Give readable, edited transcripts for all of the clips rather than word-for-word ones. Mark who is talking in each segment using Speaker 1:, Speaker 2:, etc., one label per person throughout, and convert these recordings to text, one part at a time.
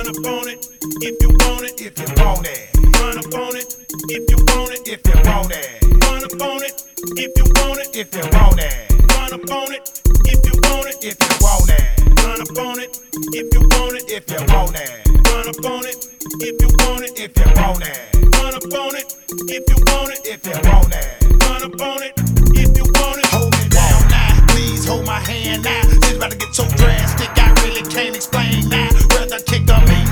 Speaker 1: Run up on it if you want it.
Speaker 2: If you want it.
Speaker 1: Run up on it if you want it.
Speaker 2: If you want it.
Speaker 1: Run up on it if you want it.
Speaker 2: If you want it.
Speaker 1: Run up on it if you want it.
Speaker 2: If you want it.
Speaker 1: Run up on it if you want it.
Speaker 2: If you want it.
Speaker 1: Run up on it if you want it.
Speaker 2: If you want it.
Speaker 1: Run up on it if you want it.
Speaker 2: If you want it.
Speaker 1: Run up on it if you want it.
Speaker 2: Hold me down now, please hold my hand now. Shit's about to get so drastic, I really can't explain now. Rather kick a mean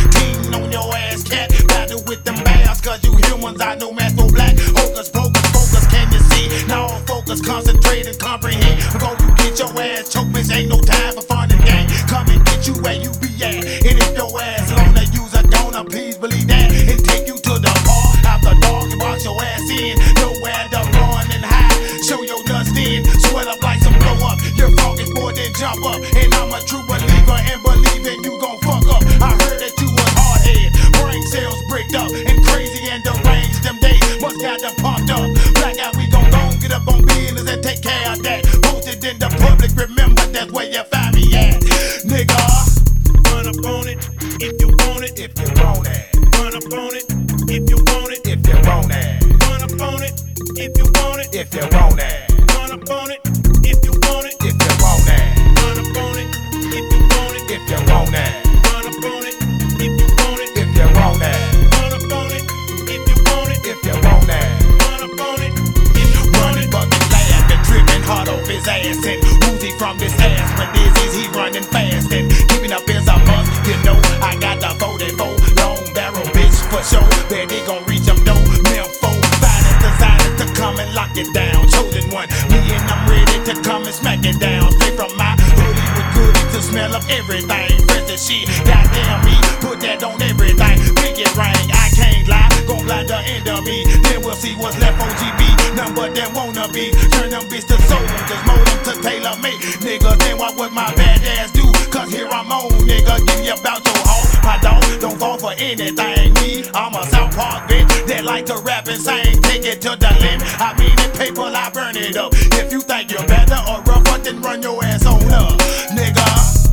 Speaker 2: 16 on your ass, cat. Battle with them bears, cause you humans are no match for black. Hocus pocus, focus, can you see? Now focus, concentrate and comprehend. Before you get your ass choked, bitch, ain't no time for fun and game. Come and get you where you be at. And if your ass alone, that you's a donor, please believe that. And take you to the bar after dark and wash your ass in. Nowhere to run and hide. Show your nuts then, swell up like some blow up. Your fog is more than jump up. And I'm a true believer and believing you gon' fuck up. I heard that you was hard-head, brain cells bricked up, and crazy and deranged. Them days must got them pumped up. Blackout, we gon' get up on business and take care of that. Posted in the public, remember that's where you find me at, nigga.
Speaker 1: Run up on it if you want it.
Speaker 2: If you want it.
Speaker 1: Run up on it if you want it.
Speaker 2: If you want it.
Speaker 1: Run up on it if you want it.
Speaker 2: If you want it.
Speaker 1: Run up on it if you want it.
Speaker 2: If you want it.
Speaker 1: Run up on it if you want it.
Speaker 2: If you want it.
Speaker 1: Run up on it if you want it.
Speaker 2: If you want it.
Speaker 1: Run up on it if you want it.
Speaker 2: If you want it.
Speaker 1: Run up on it if you want
Speaker 2: Running
Speaker 1: it.
Speaker 2: bucket lad, been tripping hard off his ass and woozy from this ass. When disease, he running fast and keeping up is a must. You know, I got the 44 long barrel bitch for sure. Bet he gon' reach him though. Nympho, finest designers to come and lock it down. Chosen one, me and I'm ready to come and smack it down. Straight from my hoodie with goodies to smell of everything. Fresh as shit, goddamn me, put that on everything. Big it ring, I can't lie, gon' blind the end of me. Then we'll see what's left on GB. None but them wanna be. Turn them bitch to soldiers, mold them to tailor made. Nigga, then what would my bad ass do? Cause here I'm on, nigga, give me about your home. My dog don't fall for anything. Me, I'm a South Park bitch that like to rap and sing. Take it to the limit. I mean it paper, I burn it up. If you think you're better or rougher, then run your ass on up, nigga.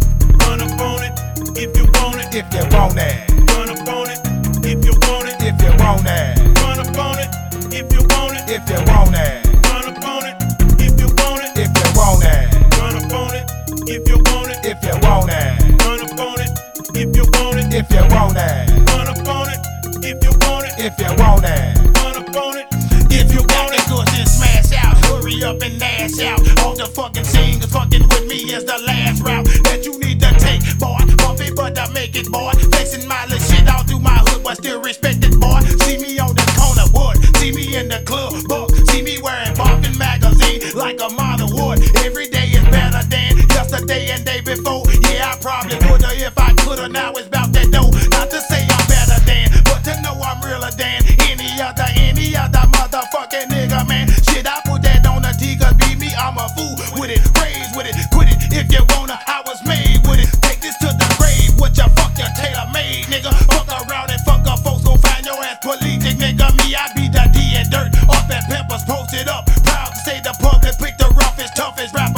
Speaker 1: Run up on it if you want it.
Speaker 2: If you want it.
Speaker 1: Run up on it if you want it.
Speaker 2: If you want it.
Speaker 1: Run up on it if you want it.
Speaker 2: If you want it.
Speaker 1: Run up on it if you want it.
Speaker 2: If you want it.
Speaker 1: Run up on it if you want it.
Speaker 2: If you want it.
Speaker 1: Run up on it if you want it.
Speaker 2: If you want it.
Speaker 1: Run up on it if you want it.
Speaker 2: If you want it.
Speaker 1: Run up on it
Speaker 2: If you got it good, then smash out. Hurry up and dash out. All the fucking singers fucking with me is the last route that you need to take, boy. Bumpy, but I make it, boy. Flexing my little shit all through my hood, but still respected, boy. See me on the corner wood. See me in the club book. See me wearing Bumpin' magazine like a mother would. Every day is better than yesterday and day before. Yeah, I probably woulda if I coulda. Now it's about that dough. Not to say I'm better than, but to know I'm realer than any other motherfucking nigga, man. Shit, I put that on the T, cause be me, I'm a fool with it. Raised with it, quit it if you wanna. I was made with it. Take this to the grave with your fuck your tailor made, nigga. Fuck around and fuck up, folks gon' find your ass politic, nigga. Me, I be the D and dirt. Off at Peppers, posted up. Proud to say the public pick the roughest, toughest rap